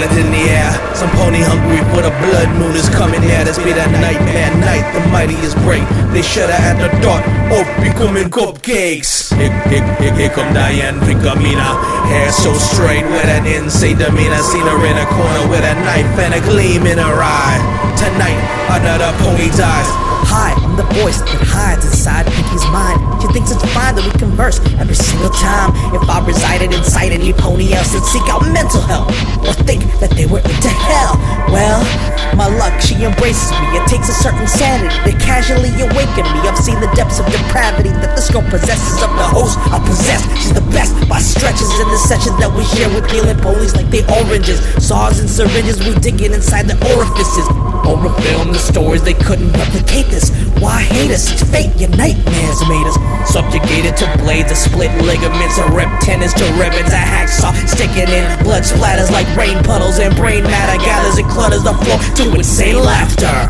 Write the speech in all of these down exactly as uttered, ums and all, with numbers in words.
it in the air. Some pony hungry for the blood moon is coming near. This be that nightmare night, the mighty is great. They shudder at the thought of becoming cupcakes. Here, here, here, here come Diane Picamina, hair so straight with an insane demeanor. Seen her in a corner with a knife and a gleam in her eye. Tonight, another pony dies. Hi, I'm the voice that hides inside Pinky's mind. She thinks it's fine that we converse every single time. If I resided inside any pony else and seek out mental health, or think that they were into hell, well, my luck, she embraces me. It takes a certain sanity to casually awaken me. I've seen the depths of depravity that the scope possesses of the host I possess. She's the best by stretches in the sessions that we share with healing ponies like they oranges. Saws and syringes, we digging inside the orifices. Or film the stories, they couldn't replicate this. Why hate us? It's fate, your nightmares made us. Subjugated to blades, of split ligaments, or rip tendons to ribbons. A hacksaw sticking in, blood splatters like rain puddles, and brain matter gathers and clutters the floor to insane laughter.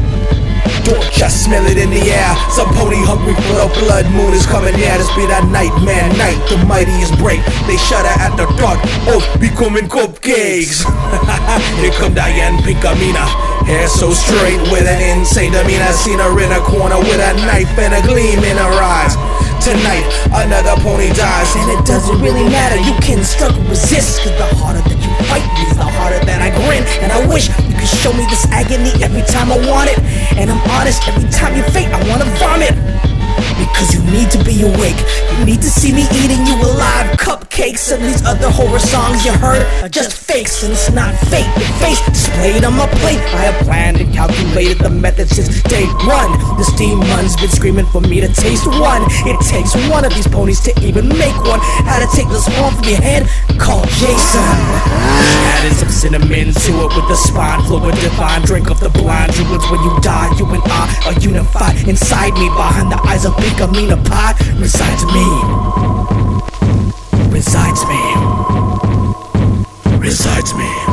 Don't just smell it in the air. Some pony hungry for the blood moon is coming near. This be that nightmare night, the mightiest break. They shudder at the thought of becoming cupcakes. Here come Diane Picamina, hair so straight with an insane demeanor. Seen her in a corner with a knife and a gleam in her eyes. Tonight, another pony dies. And it doesn't really matter, you can struggle, resist. Cause the harder that you fight me, the harder that I grin. And I wish you could show me this agony every time I want it. And I'm honest, every time you fake, I wanna vomit. Because you need to be awake, you need to see me eating you alive. Cupcakes and these other horror songs you heard are just fakes, and it's not fake. The face displayed on my plate, I have planned and calculated the method since day one. This demon's been screaming for me to taste one. It takes one of these ponies to even make one. How to take this horn from your head? Call Jason. Added some cinnamon to it with the spine fluid divine. Drink of the blind druids. When you die, you and I are unified. Inside me, behind the eyes of Picamina Pie, resides me. Resides me. Resides me.